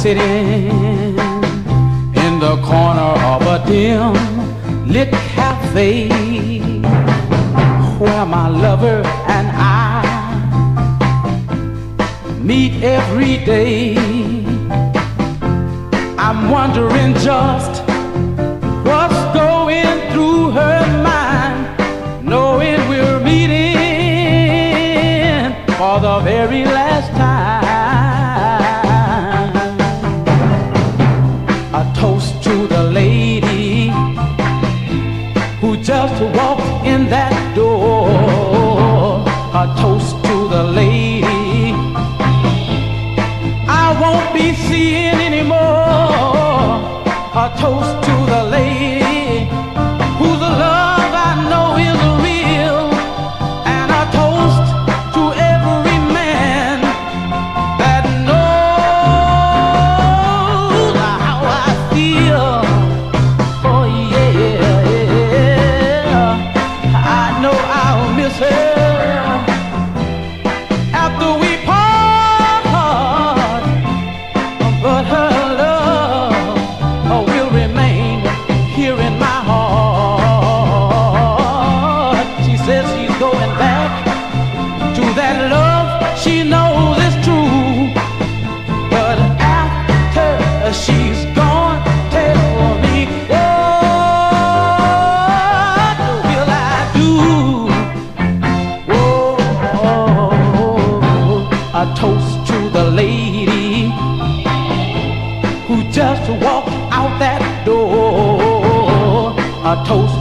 sitting in the corner of a dim lit cafe where my lover and I meet every day. I'm wondering just what's going through her mind, knowing we're meeting for the very last time. A toast to the lady who just walked in that door. A toast to the lady I won't be seeing anymore. A toast to the lady whose love I know is real. And a toast to every man that knows how I feel. Oh yeah, I know I'll miss her after we part, but her love will remain here in my heart. She says she's going back to that love she knows is true, but after she's gone, tell me what will I do? A toast to the lady who just walked out that door. A toast